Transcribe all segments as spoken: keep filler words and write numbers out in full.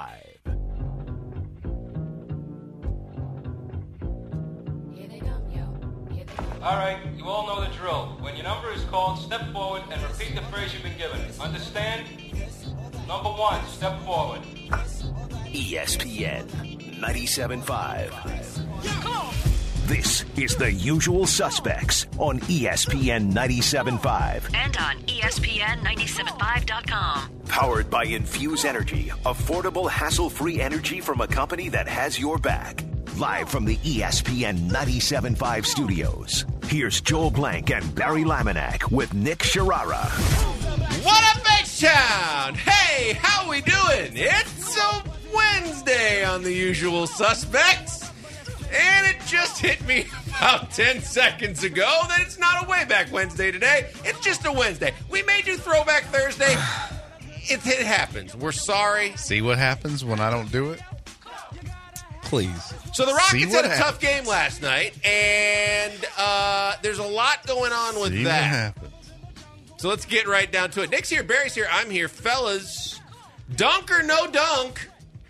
five. All right, you all know the drill. When your number is called, step forward and repeat the phrase you've been given. Understand? Number one, step forward. E S P N ninety-seven point five. This is The Usual Suspects on E S P N ninety-seven point five. And on E S P N ninety-seven point five dot com. Powered by Infuse Energy, affordable, hassle-free energy from a company that has your back. Live from the E S P N ninety-seven point five studios, here's Joel Blank and Barry Laminack with Nick Sharara. What up, H-Town? Hey, how we doing? It's a Wednesday on The Usual Suspects, and it just hit me about ten seconds ago that it's not a way back Wednesday today. It's just a Wednesday. We may do Throwback Thursday. It, it happens. We're sorry. See what happens when I don't do it? Please. So the Rockets had a happens. tough game last night, and uh, there's a lot going on with See that. what happens. So let's get right down to it. Nick's here, Barry's here, I'm here. Fellas, dunk or no dunk?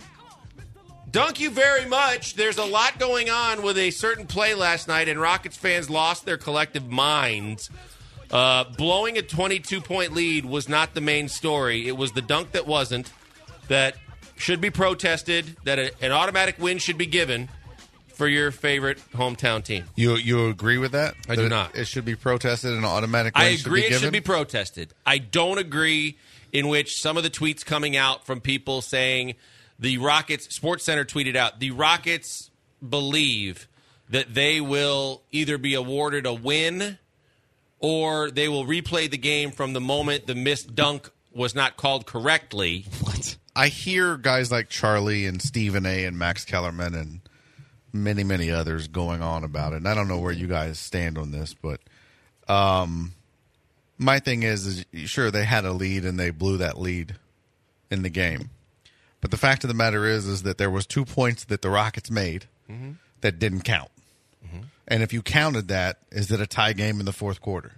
Dunk you very much. There's a lot going on with a certain play last night, and Rockets fans lost their collective minds. Uh, blowing a twenty-two point lead was not the main story. It was the dunk that wasn't, that should be protested, that a, an automatic win should be given for your favorite hometown team. You you agree with that? I That do it- not. It should be protested and an automatic win I should agree be it given? should be protested. I don't agree in which some of the tweets coming out from people saying the Rockets, Sports Center tweeted out, the Rockets believe that they will either be awarded a win or they will replay the game from the moment the missed dunk was not called correctly. What? I hear guys like Charlie and Stephen A. and Max Kellerman and many, many others going on about it. And I don't know where you guys stand on this, but um, my thing is, is, sure, they had a lead and they blew that lead in the game. But the fact of the matter is, is that there was two points that the Rockets made mm-hmm. that didn't count. Mm-hmm. And if you counted that, is it a tie game in the fourth quarter?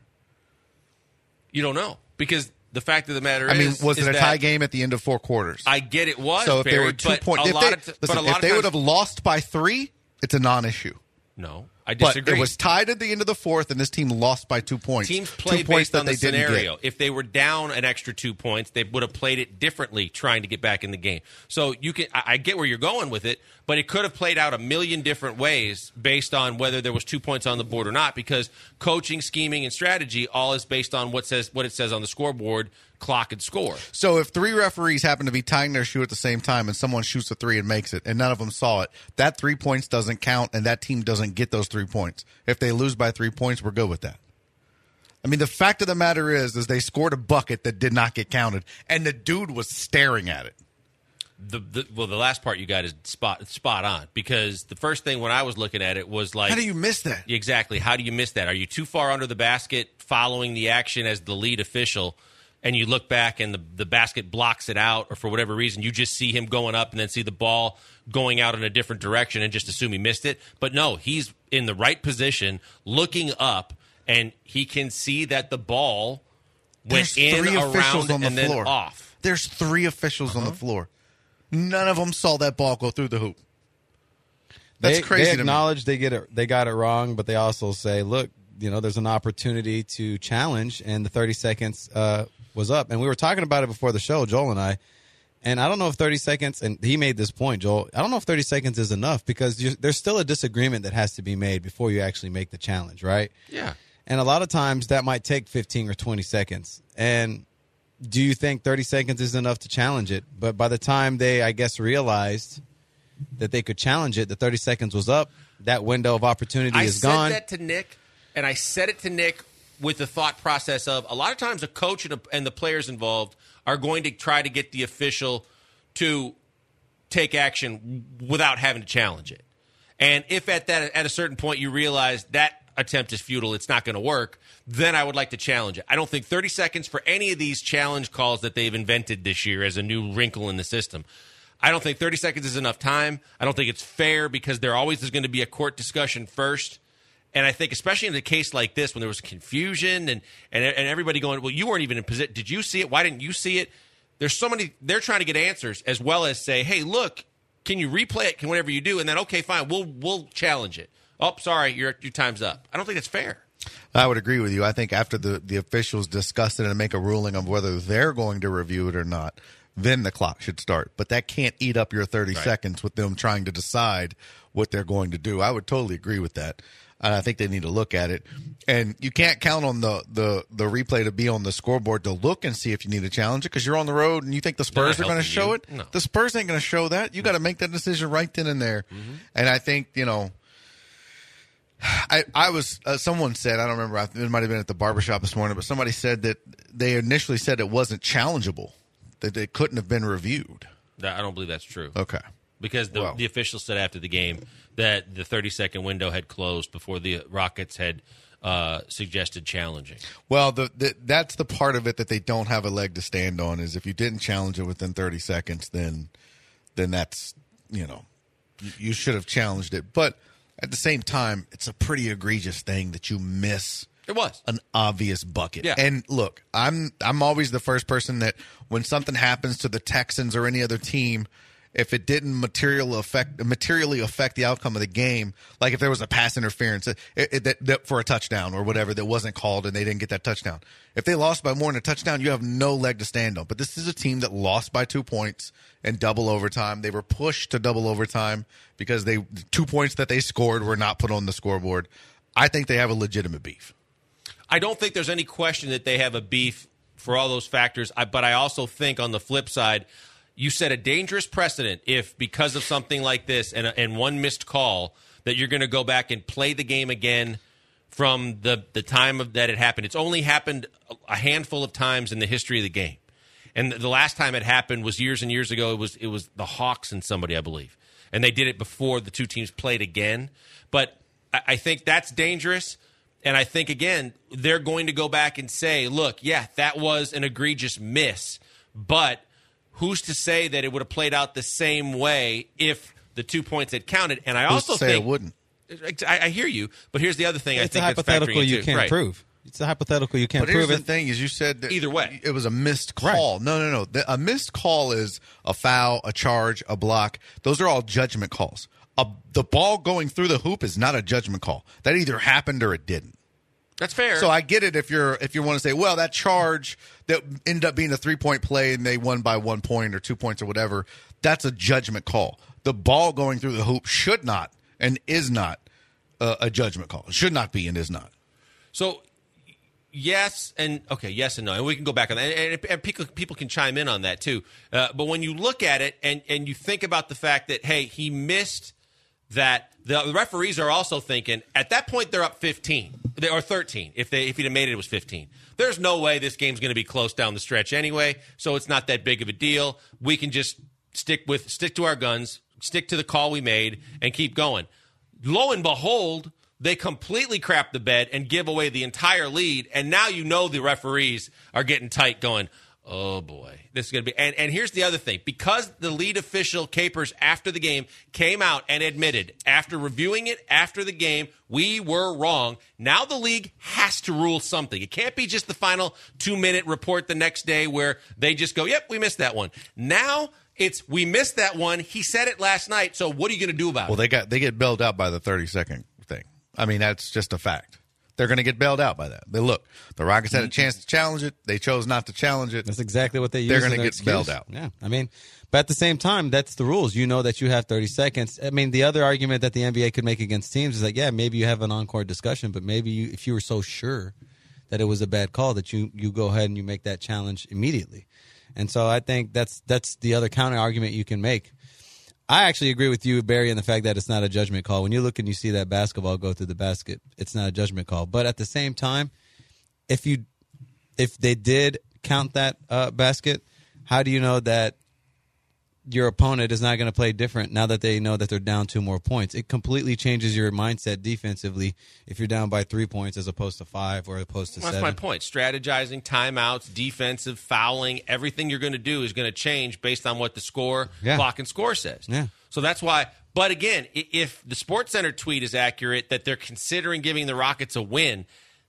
You don't know, because the fact of the matter I is, mean, was is it a that tie game at the end of four quarters? I get it was. So if Barry, they were two but points, a if lot they, of t- but listen, a lot if of they times- would have lost by three, it's a non-issue. No, I But disagree. it was tied at the end of the fourth, and this team lost by two points. Teams play two points based on that the they didn't scenario. get. If they were down an extra two points, they would have played it differently, trying to get back in the game. So you can, I, I get where you're going with it, but it could have played out a million different ways based on whether there was two points on the board or not. Because coaching, scheming, and strategy all is based on what says what it says on the scoreboard, clock, and score. So if three referees happen to be tying their shoe at the same time and someone shoots a three and makes it, and none of them saw it, that three points doesn't count, and that team doesn't get those three points. If they lose by three points, we're good with that. I mean, the fact of the matter is, is they scored a bucket that did not get counted, and the dude was staring at it. The, the well, the last part you got is spot spot on, because the first thing when I was looking at it was like, How do you miss that? Exactly. How do you miss that? Are you too far under the basket following the action as the lead official, and you look back and the, the basket blocks it out, or for whatever reason, you just see him going up and then see the ball going out in a different direction and just assume he missed it? But no, he's in the right position, looking up, and he can see that the ball went There's in, three officials around, on the and then floor. off. There's three officials Uh-huh. on the floor. None of them saw that ball go through the hoop. That's they, crazy They to me. acknowledge they get it, they got it wrong, but they also say, look, you know, there's an opportunity to challenge, and the thirty seconds uh, was up. And we were talking about it before the show, Joel and I, and I don't know if thirty seconds, and he made this point, Joel, I don't know if thirty seconds is enough, because you, there's still a disagreement that has to be made before you actually make the challenge, right? Yeah. And a lot of times that might take fifteen or twenty seconds. And do you think thirty seconds is enough to challenge it? But by the time they, I guess, realized that they could challenge it, the thirty seconds was up. That window of opportunity I is said gone. that to Nick, and I said it to Nick with the thought process of a lot of times a coach and, a, and the players involved are going to try to get the official to take action without having to challenge it. And if at that at a certain point you realize that attempt is futile, it's not going to work, then I would like to challenge it. I don't think thirty seconds for any of these challenge calls that they've invented this year as a new wrinkle in the system. I don't think thirty seconds is enough time. I don't think it's fair, because there always is going to be a court discussion first. And I think especially in a case like this when there was confusion and, and, and everybody going, well, you weren't even in position. Did you see it? Why didn't you see it? there's so many. They're trying to get answers as well as say, hey, look, can you replay it? Can whatever you do, and then okay, fine, we'll we'll challenge it. Oh, sorry, your your time's up. I don't think that's fair. I would agree with you. I think after the, the officials discuss it and make a ruling on whether they're going to review it or not, then the clock should start. But that can't eat up your thirty right. seconds with them trying to decide what they're going to do. I would totally agree with that. And I think they need to look at it. And you can't count on the, the, the replay to be on the scoreboard to look and see if you need to challenge it because you're on the road and you think the Spurs are going to show you. it. No. The Spurs ain't going to show that. You got to make that decision right then and there. Mm-hmm. And I think, you know, I, I was uh, someone said, I don't remember, it might have been at the barbershop this morning, but somebody said that they initially said it wasn't challengeable, that it couldn't have been reviewed. I don't believe that's true. Okay. Because the, well. the officials said after the game that the thirty-second window had closed before the Rockets had uh, suggested challenging. Well, the, the, that's the part of it that they don't have a leg to stand on is if you didn't challenge it within thirty seconds, then then that's, you know, you, you should have challenged it. But at the same time, it's a pretty egregious thing that you miss It was an obvious bucket. Yeah. And look, I'm I'm always the first person that when something happens to the Texans or any other team, if it didn't material affect, materially affect the outcome of the game, like if there was a pass interference it, it, that, that for a touchdown or whatever that wasn't called and they didn't get that touchdown. If they lost by more than a touchdown, you have no leg to stand on. But this is a team that lost by two points in double overtime. They were pushed to double overtime because they the two points that they scored were not put on the scoreboard. I think they have a legitimate beef. I don't think there's any question that they have a beef for all those factors. I, but I also think on the flip side, you set a dangerous precedent if because of something like this and, and one missed call that you're going to go back and play the game again from the, the time of that it happened. It's only happened a handful of times in the history of the game. And the last time it happened was years and years ago. It was it was the Hawks and somebody, I believe. And they did it before the two teams played again. But I, I think that's dangerous. And I think, again, they're going to go back and say, look, yeah, that was an egregious miss. But who's to say that it would have played out the same way if the two points had counted? And I who's also to say think it wouldn't. I, I hear you, but here's the other thing. It's I think a hypothetical that's you into. can't right. prove. It's a hypothetical you can't but prove. Here's it. the thing: is you said that either way it was a missed call. Right. No, no, no. The, a missed call is a foul, a charge, a block. Those are all judgment calls. A, the ball going through the hoop is not a judgment call. That either happened or it didn't. That's fair. So I get it if you're if you want to say, well, that charge that ended up being a three point play and they won by one point or two points or whatever. That's a judgment call. The ball going through the hoop should not and is not a, a judgment call. It should not be and is not. So, yes and okay, yes and no, and we can go back on that, and, and, and people, people can chime in on that too. Uh, but when you look at it and and you think about the fact that hey, he missed that, the referees are also thinking at that point they're up fifteen or thirteen. If they if he'd have made it, it was fifteen. There's no way this game's going to be close down the stretch anyway, so it's not that big of a deal. We can just stick with stick to our guns, stick to the call we made, and keep going. Lo and behold, they completely crap the bed and give away the entire lead, and now you know the referees are getting tight going, oh, boy, this is going to be – and and here's the other thing. Because the lead official, Capers, after the game, came out and admitted, after reviewing it after the game, we were wrong, now the league has to rule something. It can't be just the final two-minute report the next day where they just go, yep, we missed that one. Now – it's we missed that one. He said it last night. So what are you going to do about well, it? Well, they got they get bailed out by the thirty second thing. I mean, that's just a fact. They're going to get bailed out by that. They look, the Rockets had a chance to challenge it. They chose not to challenge it. That's exactly what they use. They're going to get excuse. bailed out. Yeah, I mean, but at the same time, that's the rules. You know that you have thirty seconds. I mean, the other argument that the N B A could make against teams is like, yeah, maybe you have an on-court discussion, but maybe you, if you were so sure that it was a bad call, that you you go ahead and you make that challenge immediately. And so I think that's that's the other counter argument you can make. I actually agree with you, Barry, in the fact that it's not a judgment call. When you look and you see that basketball go through the basket, it's not a judgment call. But at the same time, if you if they did count that uh, basket, how do you know that your opponent is not going to play different now that they know that they're down two more points? It completely changes your mindset defensively if you're down by three points as opposed to five or opposed to well, seven. That's my point. Strategizing, timeouts, defensive, fouling, everything you're going to do is going to change based on what the score, yeah. clock, and score says. Yeah. So that's why. But again, if the SportsCenter tweet is accurate that they're considering giving the Rockets a win,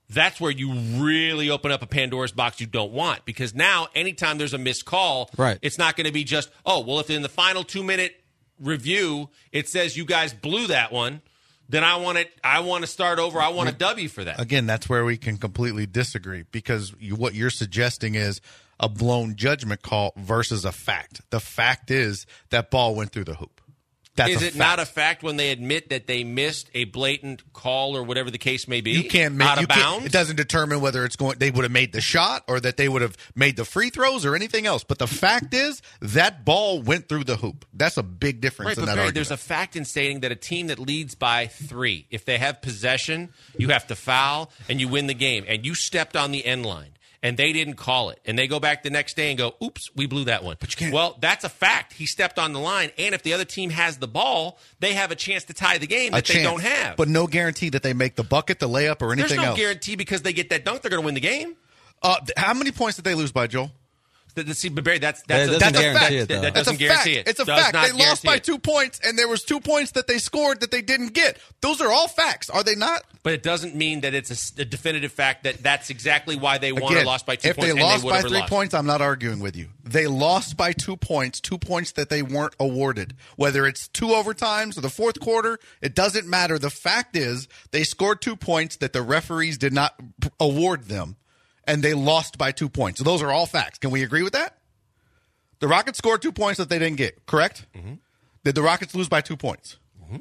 that's where you really open up a Pandora's box you don't want, because now anytime there's a missed call, right. it's not going to be just, oh, well, if in the final two-minute review it says you guys blew that one, then I want it. I want to start over. I want a W for that. Again, that's where we can completely disagree, because you, what you're suggesting is a blown judgment call versus a fact. The fact is that ball went through the hoop. That's is a it fact. not a fact when they admit that they missed a blatant call or whatever the case may be? You can't make out of you can't- bounds. It doesn't determine whether it's going. They would have made the shot or that they would have made the free throws or anything else. But the fact is that ball went through the hoop. That's a big difference Right, in but that Barry, argument. there's a fact in stating that a team that leads by three, if they have possession, you have to foul and you win the game. And you stepped on the end line. And they didn't call it. And they go back the next day and go, oops, we blew that one. But you can't. Well, that's a fact. He stepped on the line. And if the other team has the ball, they have a chance to tie the game a that they chance, don't have. but no guarantee that they make the bucket, the layup, or anything There's no else. guarantee because they get that dunk, they're going to win the game. Uh, th- how many points did they lose by, Joel? The, the, see, but Barry, that's That that's, a, doesn't that's a guarantee fact. it, though. That, that That's doesn't a guarantee fact. it. It's a Does fact. not They lost guarantee by it. two points, and there was two points that they scored that they didn't get. Those are all facts, are they not? But it doesn't mean that it's a s- a, definitive fact that that's exactly why they won or Again, lost by two if points. they and lost they by would've three lost. points, I'm not arguing with you. They lost by two points, two points that they weren't awarded. Whether it's two overtimes or the fourth quarter, it doesn't matter. The fact is they scored two points that the referees did not p- award them, and they lost by two points. So those are all facts. Can we agree with that? The Rockets scored two points that they didn't get, correct? Mm-hmm. Did the Rockets lose by two points? Mm-hmm.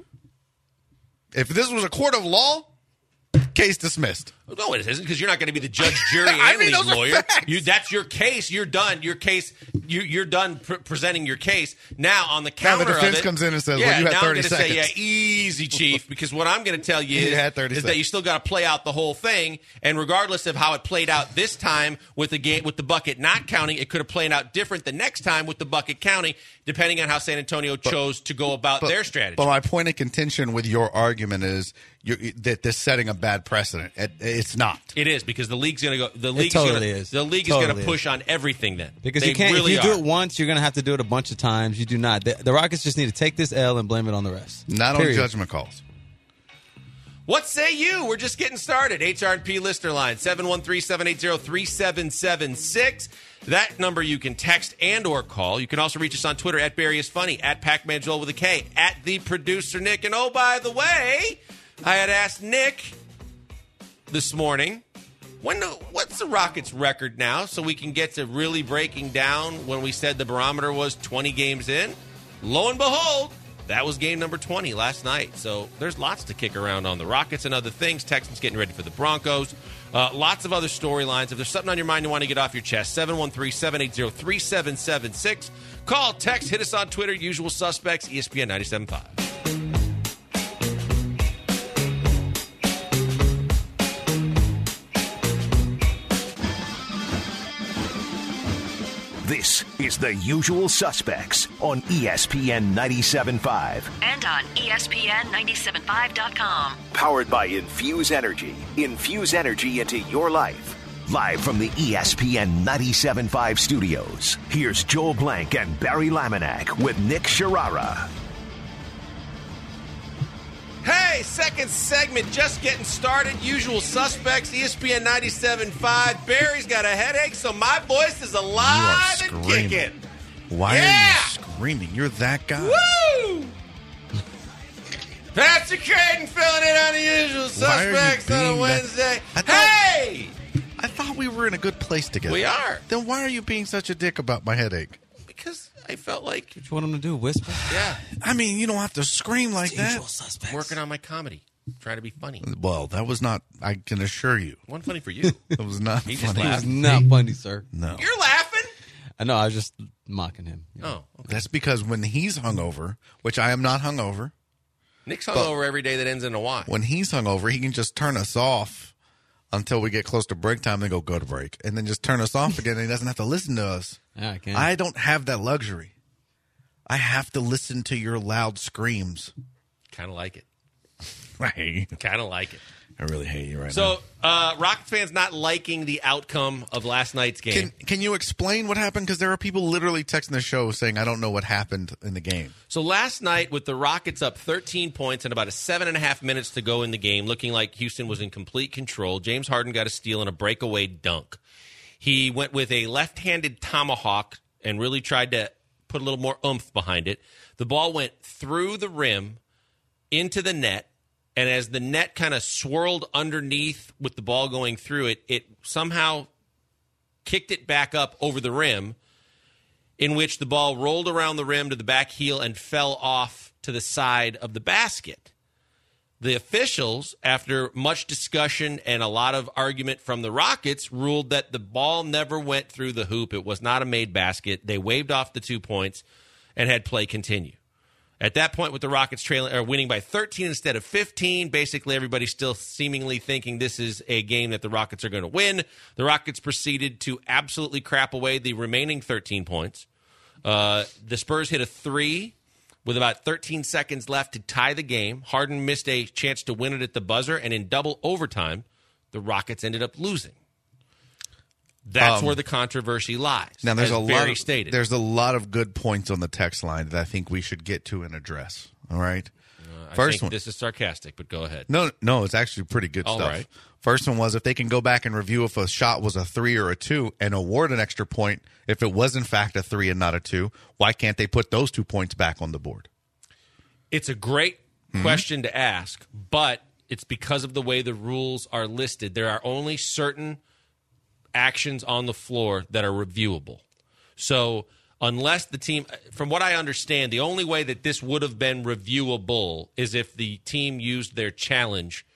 If this was a court of law, case dismissed. No, it isn't, because you're not going to be the judge, jury, and I mean, lead those are lawyer. facts. You, that's your case. You're done. Your case. You, you're done pr- presenting your case. Now on the Now the counter defense of it, comes in and says, yeah, well, you had now thirty I'm gonna seconds. Say, yeah, easy, Chief, because what I'm going to tell you You is, had thirty is that seconds. you still got to play out the whole thing. And regardless of how it played out this time with the game with the bucket not counting, it could have played out different the next time with the bucket counting, depending on how San Antonio chose to go about But- their strategy. But my point of contention with your argument is you're, that this setting a bad precedent. It, it's not. It is, because the league's going to go. The league's totally gonna, is. The league Totally is going is. to push on everything then, Because they you can't. Really if you are. do it once, you're going to have to do it a bunch of times. You do not. The, the Rockets just need to take this L and blame it on the rest. Not Period. on judgment calls. What say you? We're just getting started. H R and P listener line, seven one three, seven eight zero, three seven seven six. That number you can text and or call. You can also reach us on Twitter at Barry is Funny, at Pac-Man Joel with a K, at the producer Nick. And oh, by the way, I had asked Nick this morning, when the, what's the Rockets' record now, so we can get to really breaking down when we said the barometer was twenty games in. Lo and behold, that was game number twenty last night. So there's lots to kick around on the Rockets and other things. Texans getting ready for the Broncos. Uh, lots of other storylines. If there's something on your mind you want to get off your chest, seven one three, seven eight zero, three seven seven six. Call, text, hit us on Twitter. Usual suspects, E S P N ninety-seven point five. This is The Usual Suspects on E S P N ninety-seven point five. And on E S P N ninety-seven point five dot com. Powered by Infuse Energy. Infuse energy into your life. Live from the E S P N ninety-seven point five studios, here's Joel Blank and Barry Laminack with Nick Sharara. Hey, second segment, just getting started. Usual suspects, E S P N ninety-seven point five. Barry's got a headache, so my voice is alive and screaming. kicking. Why Yeah! are you screaming? You're that guy. Woo! Patrick Creighton filling in on the Usual Why are you Suspects on a being that- Wednesday. I thought- Hey! I thought we were in a good place together. We are. Then why are you being such a dick about my headache? Because I felt like, What you want them to do? Whisper? yeah, I mean, you don't have to scream like that. Usual suspects. working on my comedy, trying to be funny. Well, that was not, I can assure you, One funny for you. that was not He just funny. It was laughed. not funny, sir. No. You're laughing? I know. I was just mocking him. Oh, okay. That's because when he's hungover, which I am not hungover, Nick's hungover every day that ends in a Y. when he's hungover, he can just turn us off until we get close to break time and go, go to break. And then just turn us off again and he doesn't have to listen to us. Yeah, I can. I don't have that luxury. I have to listen to your loud screams. Kind of like it. Right. Kind of like it. I really hate you right So, uh, Rockets fans not liking the outcome of last night's now. game. Can Can you explain what happened? Because there are people literally texting the show saying, I don't know what happened in the game. So last night, with the Rockets up thirteen points and about a seven and a half minutes to go in the game, looking like Houston was in complete control, James Harden got a steal and a breakaway dunk. He went with a left-handed tomahawk and really tried to put a little more oomph behind it. The ball went through the rim into the net, and as the net kind of swirled underneath with the ball going through it, it somehow kicked it back up over the rim, in which the ball rolled around the rim to the back heel and fell off to the side of the basket. The officials, after much discussion and a lot of argument from the Rockets, ruled that the ball never went through the hoop. It was not a made basket. They waved off the two points and had play continue. At that point, with the Rockets trailing or winning by thirteen instead of fifteen, basically everybody's still seemingly thinking this is a game that the Rockets are going to win. The Rockets proceeded to absolutely crap away the remaining thirteen points. Uh, the Spurs hit a three with about thirteen seconds left to tie the game. Harden missed a chance to win it at the buzzer, and in double overtime, the Rockets ended up losing. That's Um, where the controversy lies. Now, there's as a lot. Barry Of, stated. there's a lot of good points on the text line that I think we should get to and address. All right. I First think one. this is sarcastic, but go ahead. No, no, it's actually pretty good All stuff. right. First one was if they can go back and review if a shot was a three or a two and award an extra point if it was in fact a three and not a two. Why can't they put those two points back on the board? It's a great Mm-hmm. question to ask, but it's because of the way the rules are listed. There are only certain actions on the floor that are reviewable. So unless the team, from what I understand, the only way that this would have been reviewable is if the team used their challenge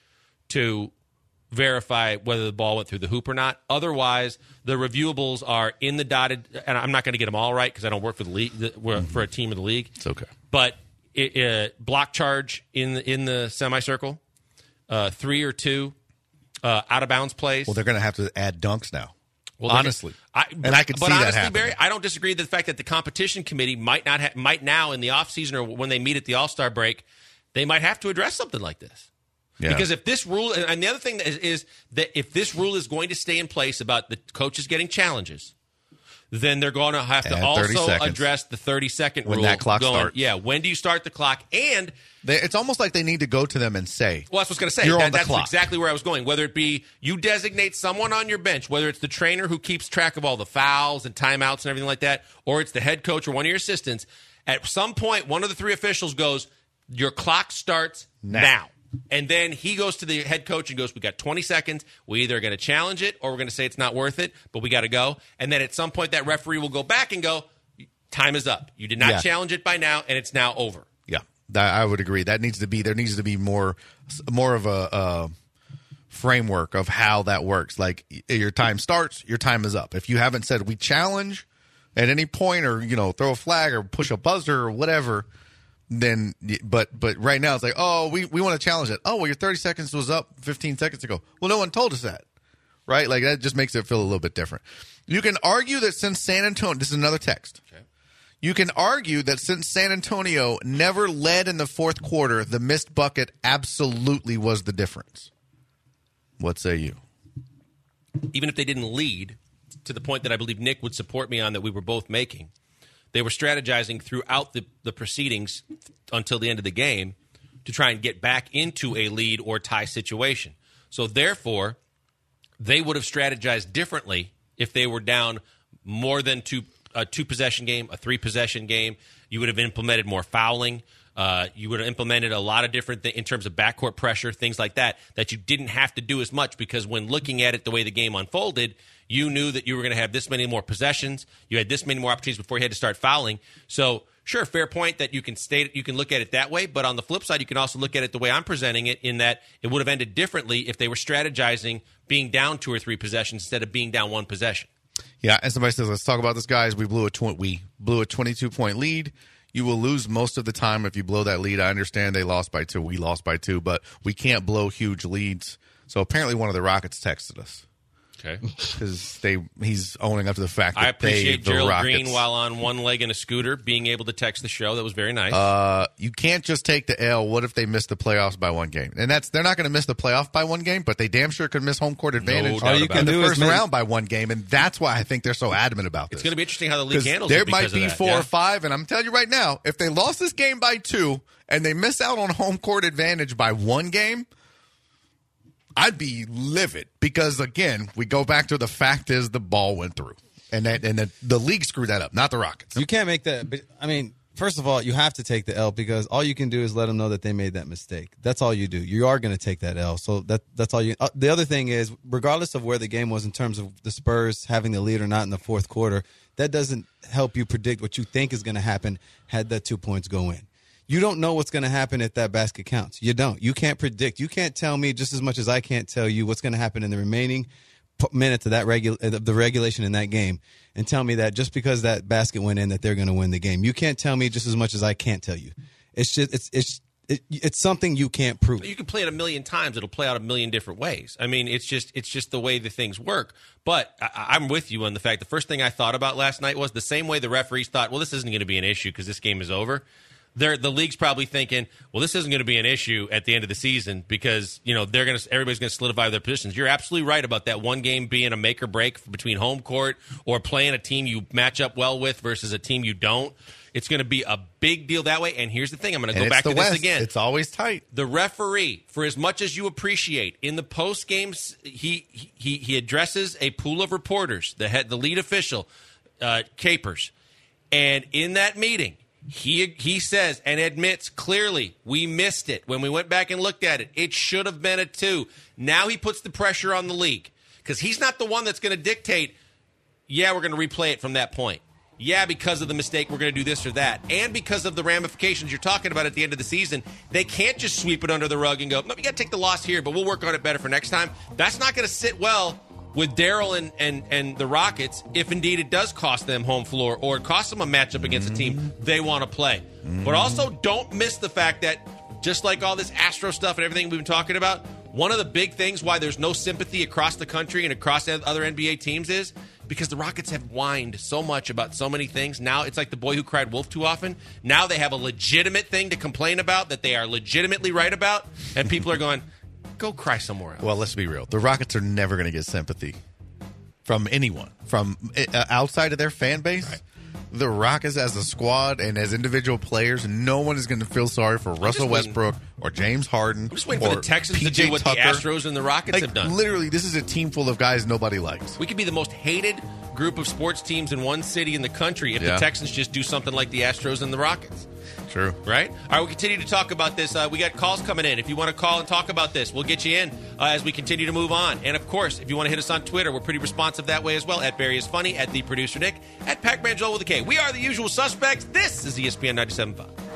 to verify whether the ball went through the hoop or not. Otherwise, the reviewables are in the dotted, and I'm not going to get them all right because I don't work for the league, the, for a team of the league. It's okay. But it, uh, block charge in the, in the semicircle, uh, three or two, uh, out of bounds plays. Well, they're going to have to add dunks now. Well, honestly, I, and I could but see honestly, that happening. Barry, I don't disagree with the fact that the competition committee might not ha- might now in the offseason or when they meet at the All-Star break, they might have to address something like this. Yeah. Because if this rule, and the other thing is, is that if this rule is going to stay in place about the coaches getting challenges, then they're going to have to Add thirty also seconds. address the thirty-second When rule. that clock going, starts. Yeah, when do you start the clock? And They, it's almost like they need to go to them and say, well, that's what I was going to say. You're That- on the that's clock. exactly where I was going. Whether it be you designate someone on your bench, whether it's the trainer who keeps track of all the fouls and timeouts and everything like that, or it's the head coach or one of your assistants, at some point, one of the three officials goes, your clock starts Now. now. And then he goes to the head coach and goes, we got twenty seconds. We either are going to challenge it or we're going to say it's not worth it, but we got to go. And then at some point, that referee will go back and go, time is up. You did not Yeah. challenge it by now, and it's now over. yeah, that, I would agree. That needs to be, there needs to be more, more of a, uh framework of how that works. Like your time starts, your time is up. If you haven't said we challenge at any point or, you know, throw a flag or push a buzzer or whatever, then, but, but right now it's like, oh, we, we want to challenge it. Oh, well, your thirty seconds was up fifteen seconds ago. Well, no one told us that. Right? Like that just makes it feel a little bit different. You can argue that since San Antonio, this is another text. Okay. You can argue that since San Antonio never led in the fourth quarter, the missed bucket absolutely was the difference. What say you? Even if they didn't lead, to the point that I believe Nick would support me on that we were both making, they were strategizing throughout the, the proceedings until the end of the game to try and get back into a lead or tie situation. So therefore, they would have strategized differently if they were down more than two a two-possession game, a three-possession game. You would have implemented more fouling. Uh, you would have implemented a lot of different things in terms of backcourt pressure, things like that, that you didn't have to do as much because when looking at it the way the game unfolded, you knew that you were going to have this many more possessions. You had this many more opportunities before you had to start fouling. So, sure, fair point that you can state you can look at it that way. But on the flip side, you can also look at it the way I'm presenting it, in that it would have ended differently if they were strategizing being down two or three possessions instead of being down one possession. Yeah, and somebody says, let's talk about this, guys. We blew a tw- we blew a twenty-two point lead. You will lose most of the time if you blow that lead. I understand they lost by two. We lost by two, but we can't blow huge leads. So apparently one of the Rockets texted us. Okay. Because they he's owning up to the fact that I appreciate they, the Gerald Rockets, Green, while on one leg in a scooter, being able to text the show. That was very nice. Uh, you can't just take the L. What if they miss the playoffs by one game? And that's they're not going to miss the playoff by one game, but they damn sure could miss home court advantage doubt All you in can the do is first make- round by one game, and that's why I think they're so adamant about this. It's going to be interesting how the league 'Cause handles there it because might be of that. four Yeah. or five, and I'm telling you right now, if they lost this game by two and they miss out on home court advantage by one game, I'd be livid because, again, we go back to the fact is the ball went through. And that, and the, the league screwed that up, not the Rockets. You can't make that. But, I mean, first of all, you have to take the L because all you can do is let them know that they made that mistake. That's all you do. You are going to take that L. So that that's all you. Uh, the other thing is, regardless of where the game was in terms of the Spurs having the lead or not in the fourth quarter, that doesn't help you predict what you think is going to happen had that two points go in. You don't know what's going to happen if that basket counts. You don't. You can't predict. You can't tell me just as much as I can't tell you what's going to happen in the remaining p- minutes of that regu- of the regulation in that game, and tell me that just because that basket went in that they're going to win the game. You can't tell me just as much as I can't tell you. It's just it's it's it, it's something you can't prove. You can play it a million times. It'll play out a million different ways. I mean, it's just it's just the way the things work. But I, I'm with you on the fact the first thing I thought about last night was the same way the referees thought, well, this isn't going to be an issue because this game is over. They're, the league's probably thinking, well, this isn't going to be an issue at the end of the season because you know they're going to everybody's going to solidify their positions. You're absolutely right about that one game being a make or break between home court or playing a team you match up well with versus a team you don't. It's going to be a big deal that way. And here's the thing: I'm going to go And back it's to the this West. again. It's always tight. The referee, for as much as you appreciate, in the post games, he he he addresses a pool of reporters, the head, the lead official, uh, Capers, and in that meeting. He he says and admits clearly we missed it when we went back and looked at it. It should have been a two. Now he puts the pressure on the league because he's not the one that's going to dictate, yeah, we're going to replay it from that point. Yeah, because of the mistake, we're going to do this or that. And because of the ramifications you're talking about at the end of the season, they can't just sweep it under the rug and go, no, we got to take the loss here, but we'll work on it better for next time. That's not going to sit well with Daryl and, and, and the Rockets, if indeed it does cost them home floor or it costs them a matchup against a team they want to play. Mm-hmm. But also don't miss the fact that just like all this Astro stuff and everything we've been talking about, one of the big things why there's no sympathy across the country and across other N B A teams is because the Rockets have whined so much about so many things. Now it's like the boy who cried wolf too often. Now they have a legitimate thing to complain about that they are legitimately right about, and people are going, go cry somewhere else. Well, let's be real. The Rockets are never going to get sympathy from anyone, from uh, outside of their fan base. Right. The Rockets as a squad and as individual players, no one is going to feel sorry for Russell Westbrook or James Harden. I'm just waiting for the Texans P J to do what Tucker. the Astros and the Rockets like, have done. Literally, this is a team full of guys nobody likes. We could be the most hated group of sports teams in one city in the country if yeah. the Texans just do something like the Astros and the Rockets. True. Right? All right, we'll continue to talk about this. Uh, we got calls coming in. If you want to call and talk about this, we'll get you in uh, as we continue to move on. And, of course, if you want to hit us on Twitter, we're pretty responsive that way as well. At Barry is Funny, at The Producer Nick, at Pac-Man Joel with a K. We are the usual suspects. This is E S P N ninety-seven point five.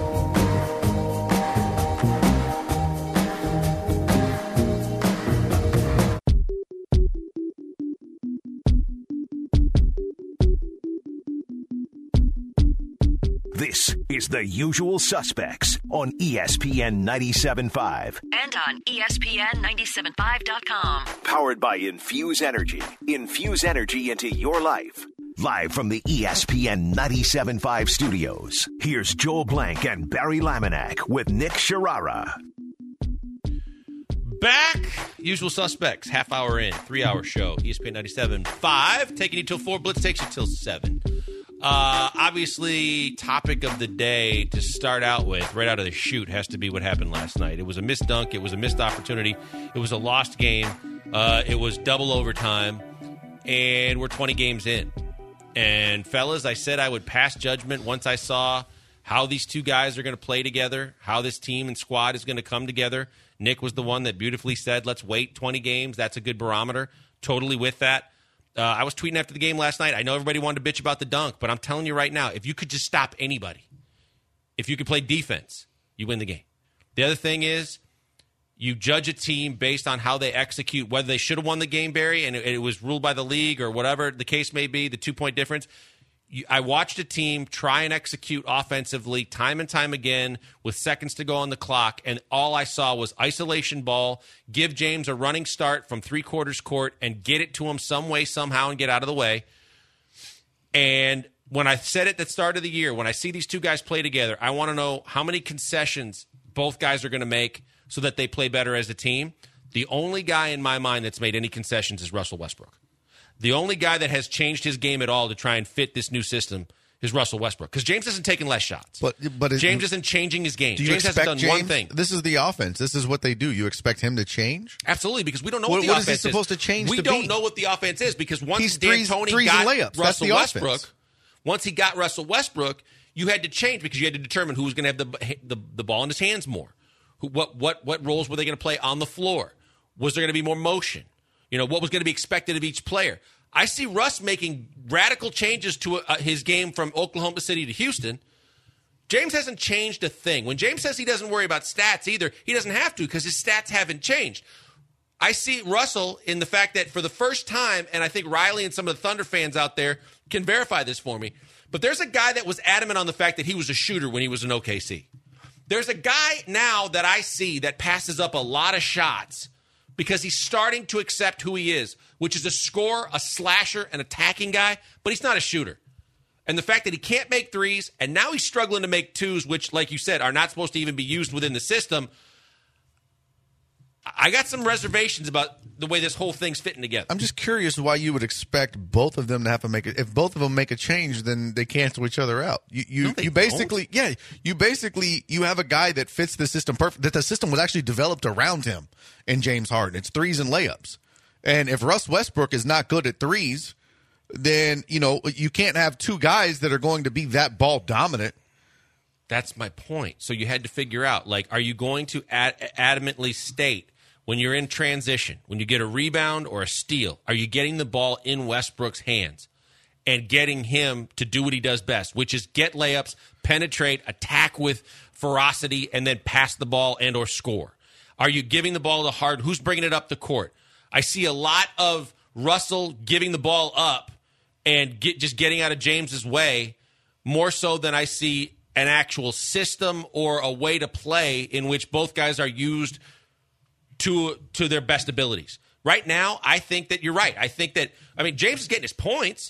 This is The Usual Suspects on E S P N ninety-seven point five. And on E S P N ninety-seven point five dot com. Powered by Infuse Energy. Infuse energy into your life. Live from the E S P N ninety-seven point five studios, here's Joel Blank and Barry Laminack with Nick Sharara. Back, Usual Suspects, half hour in, three-hour show, E S P N ninety-seven point five, taking you till four, Blitz takes you till seven. Uh, obviously, topic of the day to start out with, right out of the chute, has to be what happened last night. It was a missed dunk. It was a missed opportunity. It was a lost game. Uh, it was double overtime, and we're twenty games in. And, fellas, I said I would pass judgment once I saw how these two guys are going to play together, how this team and squad is going to come together. Nick was the one that beautifully said, let's wait twenty games. That's a good barometer. Totally with that. Uh, I was tweeting after the game last night. I know everybody wanted to bitch about the dunk, but I'm telling you right now, if you could just stop anybody, if you could play defense, you win the game. The other thing is you judge a team based on how they execute, whether they should have won the game, Barry, and it, it was ruled by the league or whatever the case may be, the two-point difference. you, I watched a team try and execute offensively time and time again with seconds to go on the clock, and all I saw was isolation ball, give James a running start from three-quarters court and get it to him some way, somehow, and get out of the way. And when I said at the start of the year, when I see these two guys play together, I want to know how many concessions both guys are going to make so that they play better as a team. The only guy in my mind that's made any concessions is Russell Westbrook. The only guy that has changed his game at all to try and fit this new system is Russell Westbrook, because James isn't taking less shots. But but it, James isn't changing his game. Do you James hasn't done James, one thing. This is the offense. This is what they do. You expect him to change? Absolutely, because we don't know What- what, the what is offense he supposed to change We to don't be? know what the offense is, because once He's threes- D'Antoni threes got and layups. That's Russell the Westbrook, offense. once he got Russell Westbrook, you had to change because you had to determine who was going to have the, the the ball in his hands more. Who, what what what roles were they going to play on the floor? Was there going to be more motion? You know, what was going to be expected of each player? I see Russ making radical changes to uh, his game from Oklahoma City to Houston. James hasn't changed a thing. When James says he doesn't worry about stats either, he doesn't have to because his stats haven't changed. I see Russell in the fact that for the first time, and I think Riley and some of the Thunder fans out there can verify this for me, but there's a guy that was adamant on the fact that he was a shooter when he was in O K C. There's a guy now that I see that passes up a lot of shots because he's starting to accept who he is, which is a scorer, a slasher, an attacking guy, but he's not a shooter. And the fact that he can't make threes, and now he's struggling to make twos, which, like you said, are not supposed to even be used within the system, I got some reservations about the way this whole thing's fitting together. I'm just curious why you would expect both of them to have to make it. If both of them make a change, then they cancel each other out. You you, No, they you basically don't. yeah you basically you have a guy that fits the system perfect. That the system was actually developed around him in James Harden. It's threes and layups. And if Russ Westbrook is not good at threes, then you know you can't have two guys that are going to be that ball dominant. That's my point. So you had to figure out, like, are you going to ad- adamantly state when you're in transition, when you get a rebound or a steal, are you getting the ball in Westbrook's hands and getting him to do what he does best, which is get layups, penetrate, attack with ferocity, and then pass the ball and or score? Are you giving the ball to Harden? Who's bringing it up the court? I see a lot of Russell giving the ball up and get, just getting out of James's way more so than I see an actual system or a way to play in which both guys are used to to their best abilities. Right now, I think that you're right. I think that, I mean, James is getting his points,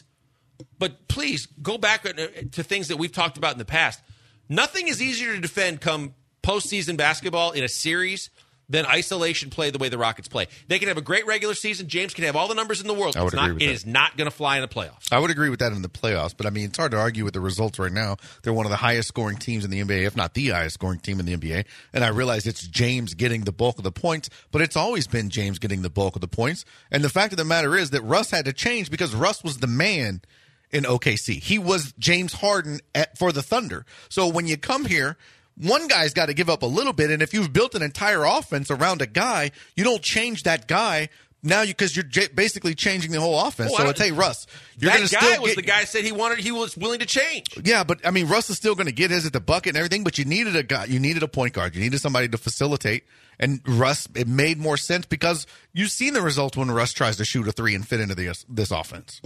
but please go back to things that we've talked about in the past. Nothing is easier to defend come postseason basketball in a series than isolation play the way the Rockets play. They can have a great regular season. James can have all the numbers in the world. I would it's agree not, with it that. is not going to fly in the playoffs. I would agree with that in the playoffs, but I mean, it's hard to argue with the results right now. They're one of the highest scoring teams in the N B A, if not the highest scoring team in the N B A. And I realize it's James getting the bulk of the points, but it's always been James getting the bulk of the points. And the fact of the matter is that Russ had to change because Russ was the man in O K C. He was James Harden at, for the Thunder. So when you come here, one guy's got to give up a little bit, and if you've built an entire offense around a guy, you don't change that guy now because you, are j- basically changing the whole offense. Oh, I so I don't- tell you, Russ, you're That going to guy still was get, the guy said he wanted, he was willing to change. Yeah, but I mean, Russ is still going to get his at the bucket and everything. But you needed a guy, you needed a point guard, you needed somebody to facilitate. And Russ, it made more sense because you've seen the results when Russ tries to shoot a three and fit into the, this offense.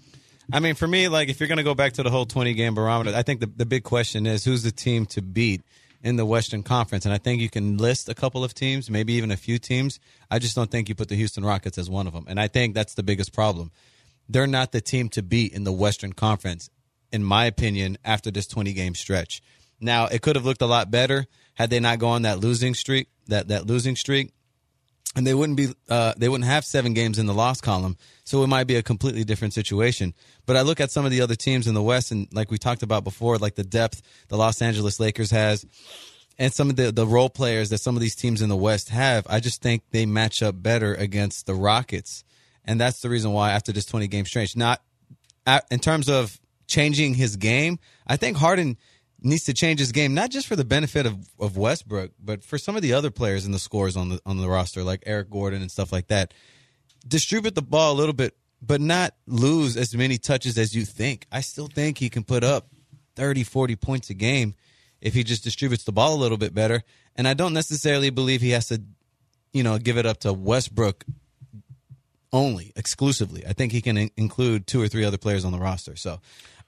I mean, for me, like if you're going to go back to the whole twenty-game barometer, I think the, the big question is who's the team to beat in the Western Conference. And I think you can list a couple of teams, maybe even a few teams. I just don't think you put the Houston Rockets as one of them. And I think that's the biggest problem. They're not the team to beat in the Western Conference, in my opinion, after this twenty-game stretch. Now, it could have looked a lot better had they not gone that losing streak, that, that losing streak. And they wouldn't be, uh, they wouldn't have seven games in the loss column, so it might be a completely different situation. But I look at some of the other teams in the West, and like we talked about before, like the depth the Los Angeles Lakers has, and some of the the role players that some of these teams in the West have. I just think they match up better against the Rockets, and that's the reason why after this twenty-game stretch, not in terms of changing his game, I think Harden needs to change his game, not just for the benefit of, of Westbrook, but for some of the other players and the scorers on the on the roster, like Eric Gordon and stuff like that. Distribute the ball a little bit, but not lose as many touches as you think. I still think he can put up thirty, forty points a game if he just distributes the ball a little bit better. And I don't necessarily believe he has to, you know, give it up to Westbrook only, exclusively. I think he can in- include two or three other players on the roster. So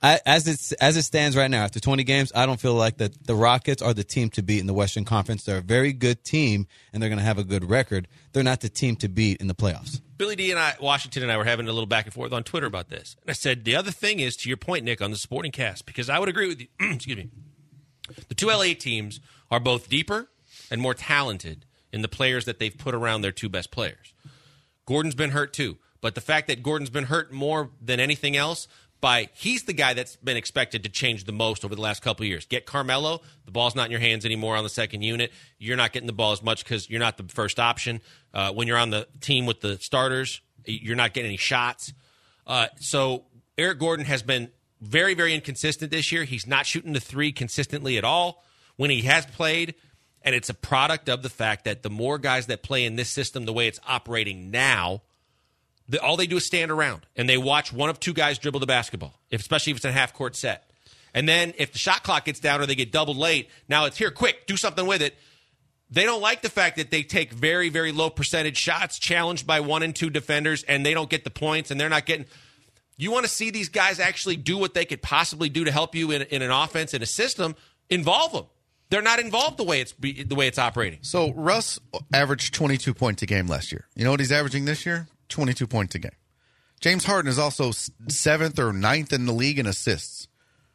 I, as it as it stands right now, after twenty games, I don't feel like the the Rockets are the team to beat in the Western Conference. They're a very good team, and they're going to have a good record. They're not the team to beat in the playoffs. Billy D and I, Washington and I were having a little back and forth on Twitter about this. And I said, the other thing is, to your point, Nick, on the supporting cast, because I would agree with you. Excuse me. The two L A teams are both deeper and more talented in the players that they've put around their two best players. Gordon's been hurt too. But the fact that Gordon's been hurt more than anything else, by he's the guy that's been expected to change the most over the last couple of years. Get Carmelo, the ball's not in your hands anymore on the second unit. You're not getting the ball as much because you're not the first option. Uh, when you're on the team with the starters, you're not getting any shots. Uh, so Eric Gordon has been very, very inconsistent this year. He's not shooting the three consistently at all when he has played, and it's a product of the fact that the more guys that play in this system the way it's operating now, The, all they do is stand around, and they watch one of two guys dribble the basketball, if, especially if it's a half-court set. And then if the shot clock gets down or they get doubled late, now it's here, quick, do something with it. They don't like the fact that they take very, very low percentage shots challenged by one and two defenders, and they don't get the points, and they're not getting – you want to see these guys actually do what they could possibly do to help you in, in an offense, in a system, involve them. They're not involved the way it's the way it's operating. So Russ averaged twenty-two points a game last year. You know what he's averaging this year? twenty-two points a game. James Harden is also seventh or ninth in the league in assists.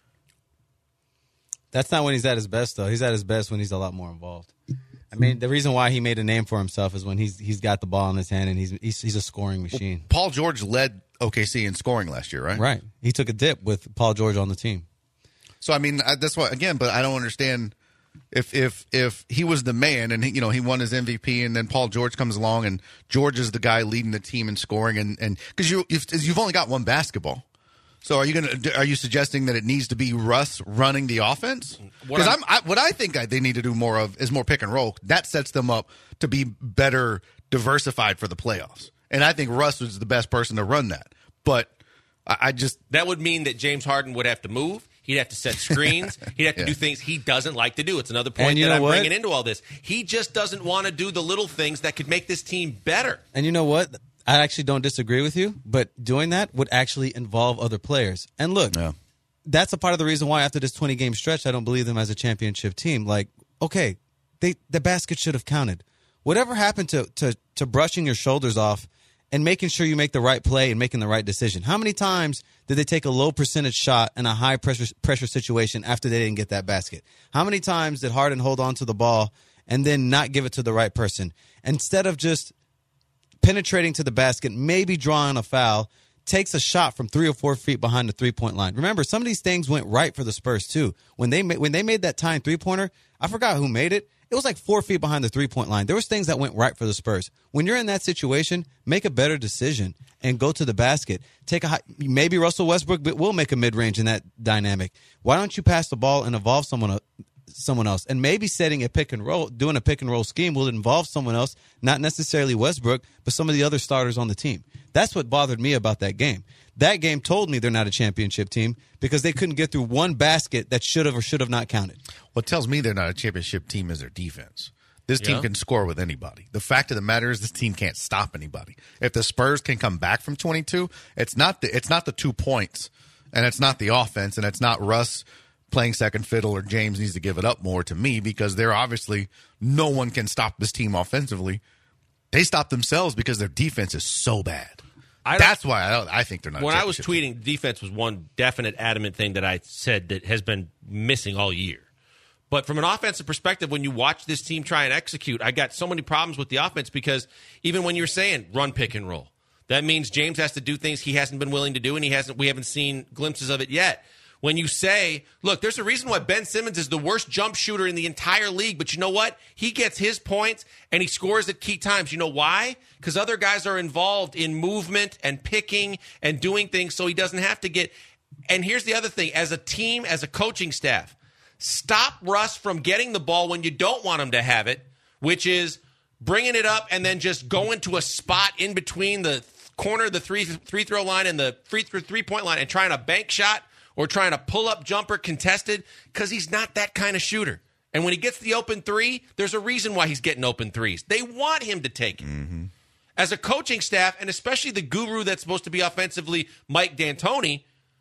That's not when he's at his best, though. He's at his best when he's a lot more involved. I mean, the reason why he made a name for himself is when he's he's got the ball in his hand and he's he's, he's a scoring machine. Well, Paul George led O K C in scoring last year, right? Right. He took a dip with Paul George on the team. So I mean, that's why again, but I don't understand. If if if he was the man and he, you know he won his M V P and then Paul George comes along and George is the guy leading the team in scoring and and because you you've, you've only got one basketball, so are you gonna are you suggesting that it needs to be Russ running the offense? Because I'm, I'm I, what I think they need to do more of is more pick and roll. That sets them up to be better diversified for the playoffs, and I think Russ is the best person to run that. But I, I just that would mean that James Harden would have to move. He'd have to set screens. He'd have to yeah. do things he doesn't like to do. It's another point that I'm what? bringing into all this. He just doesn't want to do the little things that could make this team better. And you know what? I actually don't disagree with you, but doing that would actually involve other players. And look, yeah. that's a part of the reason why after this twenty-game stretch, I don't believe them as a championship team. Like, okay, they the basket should have counted. Whatever happened to, to, to brushing your shoulders off and making sure you make the right play and making the right decision? How many times did they take a low percentage shot in a high pressure pressure situation after they didn't get that basket? How many times did Harden hold on to the ball and then not give it to the right person? Instead of just penetrating to the basket, maybe drawing a foul, takes a shot from three or four feet behind the three-point line. Remember, some of these things went right for the Spurs too. When they made, when they made that tying three-pointer, I forgot who made it. It was like four feet behind the three-point line. There was things that went right for the Spurs. When you're in that situation, make a better decision and go to the basket. Take a high, maybe Russell Westbrook will make a mid-range in that dynamic. Why don't you pass the ball and involve someone someone else? And maybe setting a pick and roll, doing a pick and roll scheme will involve someone else, not necessarily Westbrook, but some of the other starters on the team. That's what bothered me about that game. That game told me they're not a championship team because they couldn't get through one basket that should have or should have not counted. What tells me they're not a championship team is their defense. This team yeah. can score with anybody. The fact of the matter is this team can't stop anybody. If the Spurs can come back from twenty-two, it's not the it's not the two points, and it's not the offense, and it's not Russ playing second fiddle or James needs to give it up more to me because they're obviously no one can stop this team offensively. They stop themselves because their defense is so bad. That's why I, I think they're not. When I was tweeting, team. defense was one definite adamant thing that I said that has been missing all year. But from an offensive perspective, when you watch this team try and execute, I got so many problems with the offense because even when you're saying run pick and roll, that means James has to do things he hasn't been willing to do, and he hasn't. We haven't seen glimpses of it yet. When you say, look, there's a reason why Ben Simmons is the worst jump shooter in the entire league, but you know what? He gets his points and he scores at key times. You know why? Because other guys are involved in movement and picking and doing things so he doesn't have to get. And here's the other thing. As a team, as a coaching staff, stop Russ from getting the ball when you don't want him to have it, which is bringing it up and then just going to a spot in between the corner, the three, three throw line and the free three-point line and trying a bank shot or trying to pull up jumper contested, because he's not that kind of shooter. And when he gets the open three, there's a reason why he's getting open threes. They want him to take it. Mm-hmm. As a coaching staff, and especially the guru that's supposed to be offensively, Mike D'Antoni,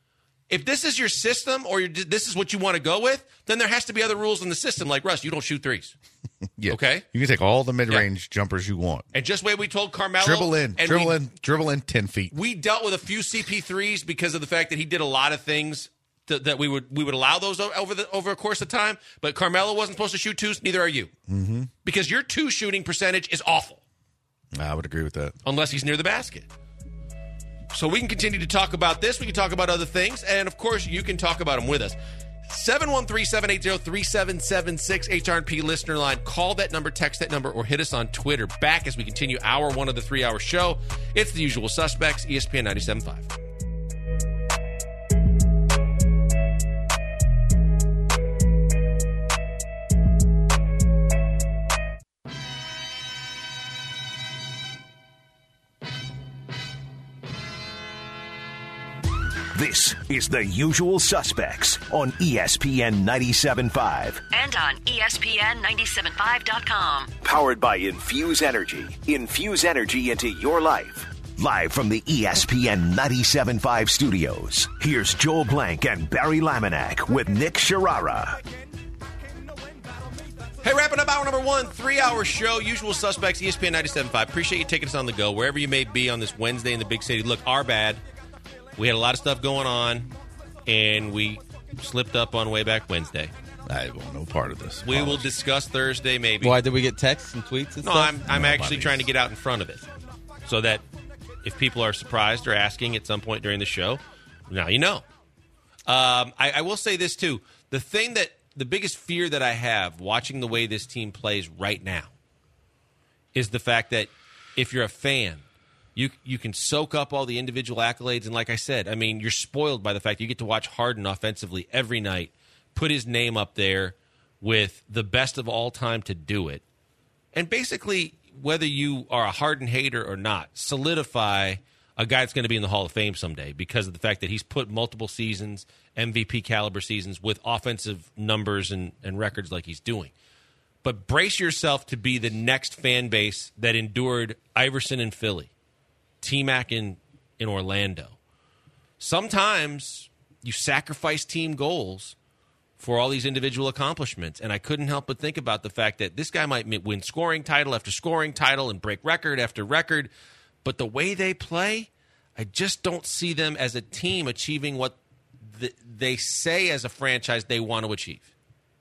if this is your system or you're, this is what you want to go with, then there has to be other rules in the system. Like, Russ, you don't shoot threes. Yeah. Okay? You can take all the mid-range yeah. jumpers you want. And just the way we told Carmelo. Dribble in, and dribble we, in, dribble in ten feet. We dealt with a few C P threes because of the fact that he did a lot of things that, that we would we would allow those over the over a course of time. But Carmelo wasn't supposed to shoot twos, neither are you. Mm-hmm. Because your two shooting percentage is awful. I would agree with that. Unless he's near the basket. So we can continue to talk about this. We can talk about other things. And, of course, you can talk about them with us. seven one three, seven eight zero, three seven seven six, H R and P listener line. Call that number, text that number, or hit us on Twitter. Back as we continue hour one of the three-hour show. It's The Usual Suspects, E S P N ninety-seven point five. This is The Usual Suspects on E S P N ninety-seven point five. And on E S P N ninety-seven point five dot com. Powered by Infuse Energy. Infuse energy into your life. Live from the E S P N ninety-seven point five studios, here's Joel Blank and Barry Laminack with Nick Sharara. Hey, wrapping up hour number one, three-hour show, Usual Suspects, E S P N ninety-seven point five. Appreciate you taking us on the go, wherever you may be on this Wednesday in the big city. Look, our bad. We had a lot of stuff going on, and we slipped up on way back Wednesday. I want no part of this. We will discuss Thursday, maybe. Why, did we get texts and tweets and no, stuff? I'm, I'm No, actually buddies. trying to get out in front of it so that if people are surprised or asking at some point during the show, now you know. Um, I, I will say this, too. The thing that the biggest fear that I have watching the way this team plays right now is the fact that if you're a fan, You you can soak up all the individual accolades. And like I said, I mean, you're spoiled by the fact you get to watch Harden offensively every night, put his name up there with the best of all time to do it. And basically, whether you are a Harden hater or not, solidify a guy that's going to be in the Hall of Fame someday because of the fact that he's put multiple seasons, M V P caliber seasons, with offensive numbers and, and records like he's doing. But brace yourself to be the next fan base that endured Iverson in Philly, T-Mac in, in Orlando. Sometimes you sacrifice team goals for all these individual accomplishments. And I couldn't help but think about the fact that this guy might win scoring title after scoring title and break record after record. But the way they play, I just don't see them as a team achieving what the, they say as a franchise they want to achieve.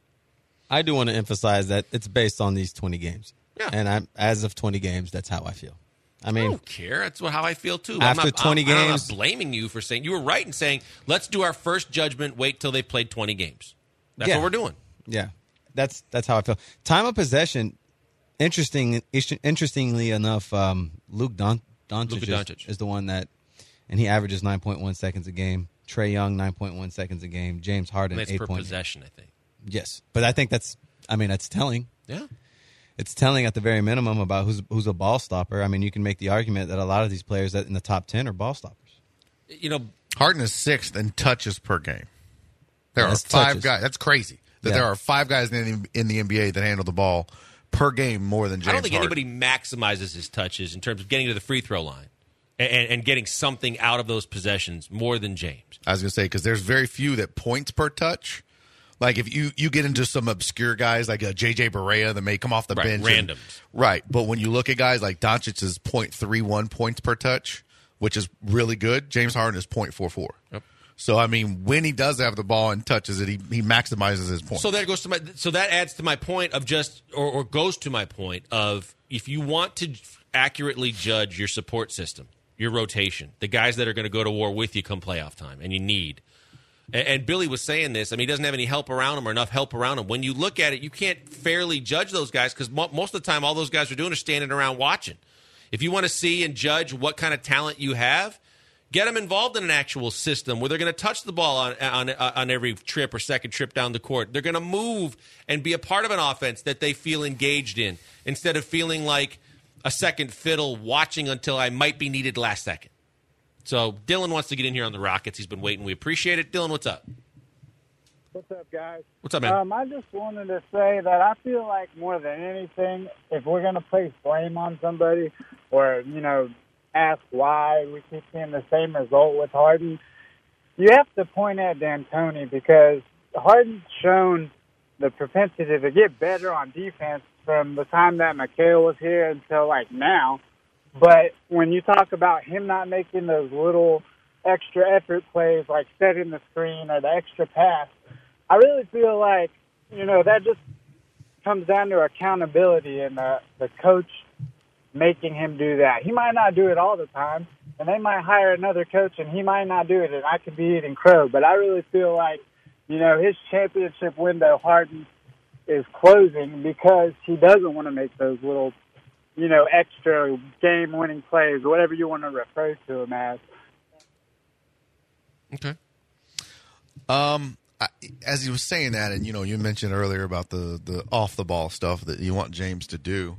I do want to emphasize that it's based on these twenty games. Yeah. And I'm, as of twenty games, that's how I feel. I mean, I don't care. That's what, how I feel, too. After I'm not, twenty I'm, I'm games- not blaming you for saying – you were right in saying, let's do our first judgment, wait till they've played twenty games. That's Yeah. what we're doing. Yeah, that's that's how I feel. Time of possession, interesting. Interestingly enough, um, Luke Don, Doncic, Luka is, Doncic. is the one that, and he averages nine point one seconds a game. Trae Young nine point one seconds a game. James Harden And that's eight per point. possession, I think. Yes, but I think that's. I mean, that's telling. Yeah. It's telling at the very minimum about who's who's a ball stopper. I mean, you can make the argument that a lot of these players that in the top ten are ball stoppers. You know, Harden is sixth in touches per game. There Yeah, are that's five touches. guys. That's crazy. That Yeah. there are five guys in the, in the N B A that handle the ball per game more than James I don't think Harden. anybody maximizes his touches in terms of getting to the free throw line and, and, and getting something out of those possessions more than James. I was going to say, because there's very few that points per touch. Like if you, you get into some obscure guys like a J J Barea that may come off the Right, bench. and- randoms. right. But when you look at guys like Doncic's point three one points per touch, which is really good, James Harden is point four four. Yep. So, I mean, when he does have the ball and touches it, he, he maximizes his points. So that goes to my. So that adds to my point of just, or, or goes to my point of, if you want to accurately judge your support system, your rotation, the guys that are going to go to war with you come playoff time, and you need. And, and Billy was saying this. I mean, he doesn't have any help around him or enough help around him. When you look at it, you can't fairly judge those guys because mo- most of the time, all those guys are doing is standing around watching. If you want to see and judge what kind of talent you have, get them involved in an actual system where they're going to touch the ball on, on on every trip or second trip down the court. They're going to move and be a part of an offense that they feel engaged in instead of feeling like a second fiddle watching until I might be needed last second. So Dylan wants to get in here on the Rockets. He's been waiting. We appreciate it. Dylan, what's up? What's up, guys? What's up, man? Um, I just wanted to say that I feel like more than anything, if we're going to place blame on somebody or, you know, ask why we keep seeing the same result with Harden, you have to point at D'Antoni because Harden's shown the propensity to get better on defense from the time that McHale was here until, like, now. But when you talk about him not making those little extra effort plays like setting the screen or the extra pass, I really feel like, you know, that just comes down to accountability and the, the coach making him do that. He might not do it all the time, and they might hire another coach and he might not do it, and I could be eating crow. But I really feel like, you know, his championship window, Harden, is closing because he doesn't want to make those little, you know, extra game-winning plays, whatever you want to refer to him as. Okay. Um, I, as he was saying that, and, you know, you mentioned earlier about the, the off-the-ball stuff that you want James to do,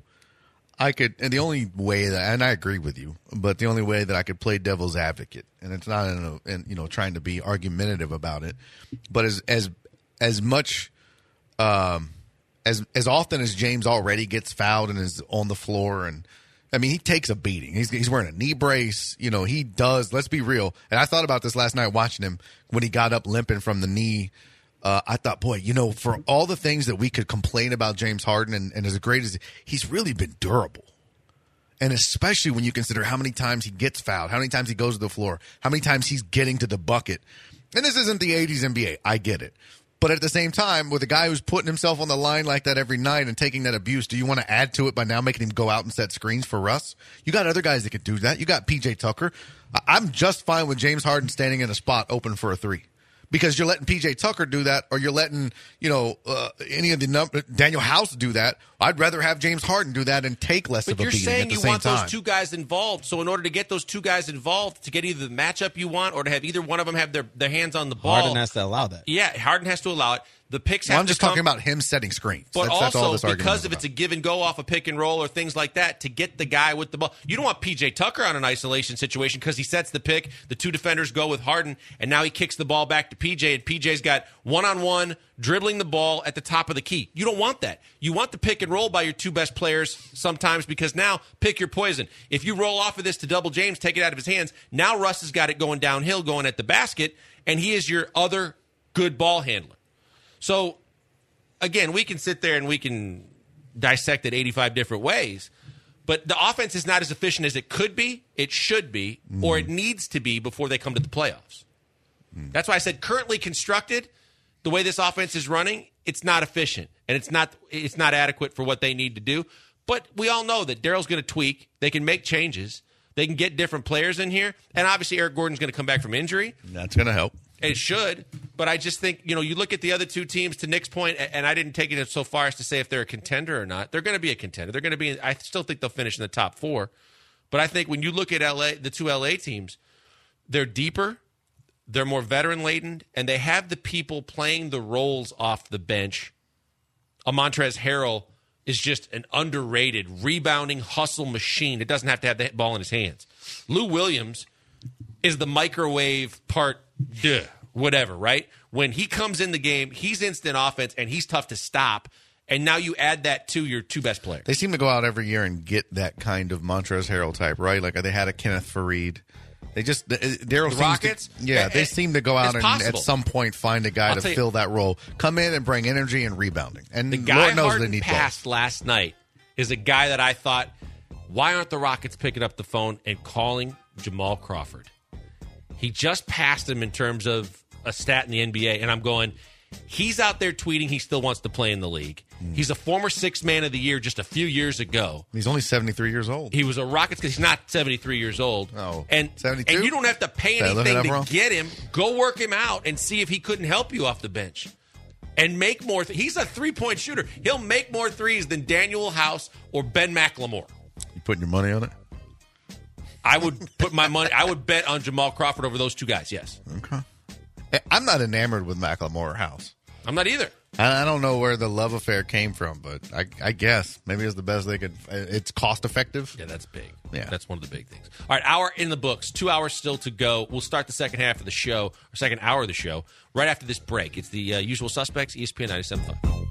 I could, and the only way that, and I agree with you, but the only way that I could play devil's advocate, and it's not in, a, in you know, trying to be argumentative about it, but as as as much, um, as as often as James already gets fouled and is on the floor, and I mean, he takes a beating. He's he's wearing a knee brace. You know, he does. Let's be real. And I thought about this last night watching him when he got up limping from the knee. Uh, I thought, boy, you know, for all the things that we could complain about James Harden, and, and as great as he's really been durable. And especially when you consider how many times he gets fouled, how many times he goes to the floor, how many times he's getting to the bucket. And this isn't the eighties N B A. I get it. But at the same time, with a guy who's putting himself on the line like that every night and taking that abuse, do you want to add to it by now making him go out and set screens for Russ? You got other guys that could do that. You got P J Tucker. I'm just fine with James Harden standing in a spot open for a three. Because you're letting P J Tucker do that, or you're letting, you know, uh, any of the num- Daniel House do that. I'd rather have James Harden do that and take less but of a you're beating saying at the you same want time. those two guys involved. So in order to get those two guys involved, to get either the matchup you want or to have either one of them have their, their hands on the ball. Harden has to allow that. Yeah, Harden has to allow it. The picks have well, I'm to just come, talking about him setting screens. But that's, that's all this also, argument because is if about. it's a give and go off a pick and roll or things like that, to get the guy with the ball. You don't want P J Tucker on an isolation situation because he sets the pick, the two defenders go with Harden, and now he kicks the ball back to P J, and P J's got one-on-one dribbling the ball at the top of the key. You don't want that. You want the pick and roll by your two best players sometimes because now pick your poison. If you roll off of this to double James, take it out of his hands, now Russ has got it going downhill, going at the basket, and he is your other good ball handler. So, again, we can sit there and we can dissect it eighty-five different ways, but the offense is not as efficient as it could be, it should be, mm. or it needs to be before they come to the playoffs. Mm. That's why I said currently constructed, the way this offense is running, it's not efficient, and it's not it's not adequate for what they need to do. But we all know that Daryl's going to tweak. They can make changes. They can get different players in here, and obviously Eric Gordon's going to come back from injury. That's going to help. It should, but I just think, you know, you look at the other two teams, to Nick's point, and I didn't take it so far as to say if they're a contender or not. They're going to be a contender. They're going to be, I still think they'll finish in the top four. But I think when you look at L A, the two L A teams, they're deeper, they're more veteran-laden, and they have the people playing the roles off the bench. A Montrezl Harrell is just an underrated, rebounding hustle machine. It doesn't have to have the ball in his hands. Lou Williams is the microwave part, duh, whatever, right? When he comes in the game, he's instant offense, and he's tough to stop. And now you add that to your two best players. They seem to go out every year and get that kind of Montrezl Harrell type, right? Like they had a Kenneth Fareed. They just Daryl the Rockets. To, yeah, they seem to go out and possible. at some point find a guy I'll to tell you, fill that role, come in and bring energy and rebounding. And the guy Lord knows Harden they need passed both. last night is a guy that I thought, why aren't the Rockets picking up the phone and calling Jamal Crawford? He just passed him in terms of a stat in the N B A, and I'm going, he's out there tweeting he still wants to play in the league. Mm. He's a former sixth man of the year just a few years ago. He's only seventy-three years old. He was a Rockets because he's not seventy-three years old. Oh, and seventy-two? And you don't have to pay Did anything to wrong? get him. Go work him out and see if he couldn't help you off the bench. And make more. Th- he's a three-point shooter. He'll make more threes than Daniel House or Ben McLemore. You putting your money on it? I would put my money. I would bet on Jamal Crawford over those two guys. Yes. Okay. I'm not enamored with McLemore or House. I'm not either. I don't know where the love affair came from, but I, I guess maybe it's the best they could. It's cost effective. Yeah, that's big. Yeah, that's one of the big things. All right, hour in the books. Two hours still to go. We'll start the second half of the show, or second hour of the show, right after this break. It's the uh, usual suspects, E S P N ninety-seven point five.